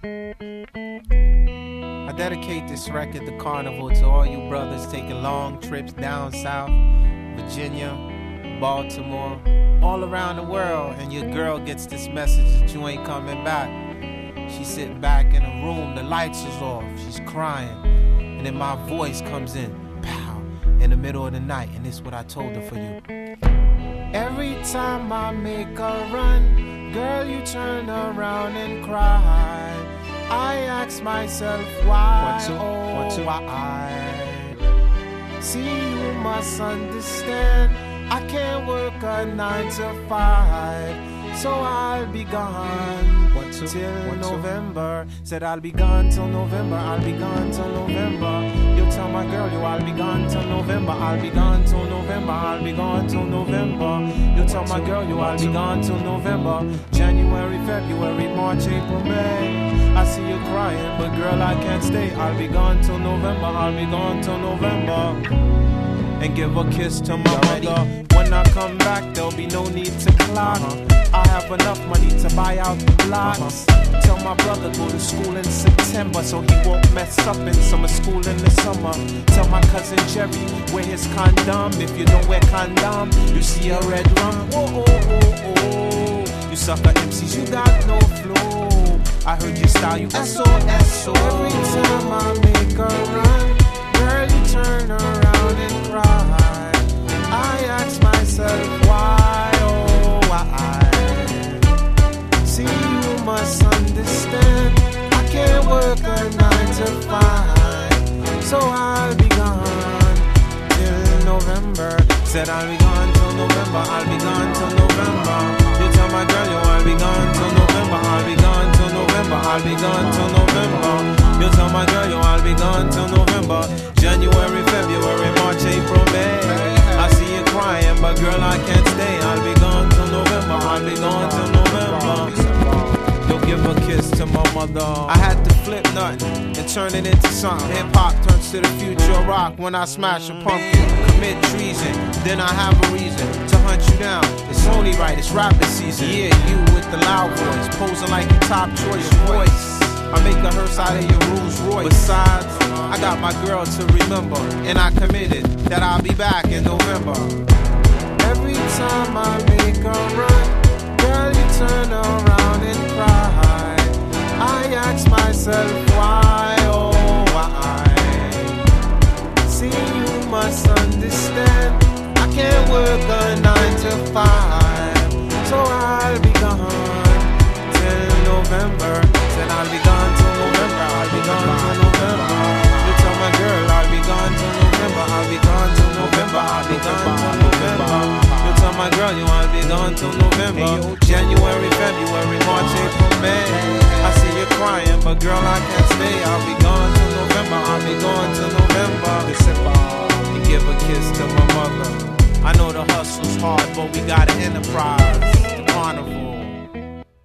I dedicate this record, The Carnival, to all you brothers taking long trips down south, Virginia, Baltimore, all around the world, and your girl gets this message that you ain't coming back. She's sitting back in a room, the lights is off, she's crying, and then my voice comes in, pow, in the middle of the night, and this is what I told her for you. Every time I make a run, girl, you turn around and cry. I ask myself why, why? See, you must understand, I can't work a 9 to 5, so I'll be gone till November. Said I'll be gone till November, I'll be gone till November. You tell my girl, I'll be gone till November, I'll be gone till November, I'll be gone till November. You tell my girl, I'll be gone till November. January, February, March, April, May. I see you crying, but girl, I can't stay. I'll be gone till November, I'll be gone till November. And give a kiss to my mother. When I come back, there'll be no need to clock. I have enough money to buy out the blocks. Tell my brother go to school in September, so he won't mess up in summer school in the summer. Tell my cousin Jerry wear his condom. If you don't wear condom, you see a red rum. Oh, oh, oh, oh. You sucker MCs, you got no flow. I heard your style, you SOS. Every time I make a run, girl, you turn around and cry. I ask myself why, oh why? See, you must understand, I can't work a 9 to 5, so I'll be gone till November. Said I'll be gone till November, I'll be gone till November. You tell my girl, I'll be gone till November, I'll be gone till November, I'll be gone till November. You tell my girl, I'll be gone till November. January, February, March, April, May. I see you crying, but girl, I can't stay. I'll be gone till November, I'll be gone till November. You'll give a kiss to my mother. I had to flip nothing and turn it into something. Hip-hop turns to the future of rock when I smash a pumpkin. Commit treason, then I have a reason to hunt you down. It's only right, it's rapping season. Yeah, you with the loud voice, posing like your top choice voice. I make a hearse out of your Rolls Royce. Besides, I got my girl to remember, and I committed that I'll be back in November. Every time I make a run, girl, you turn around and cry. I ask myself why, oh why? See, you must understand, I can't work a 9 to 5, so I'll be gone till November. Said I'll be gone till November, I'll be gone till November. You tell my girl I'll be gone till November, I'll be gone till November, I'll be gone till November. You tell my girl I'll be gone till November. January, February, March, April, May. I see you crying, but girl I can't stay. I'll be gone till November, I'll be gone till November. You give a kiss to my mother. I know the hustle's hard, but we got an enterprise, the carnival.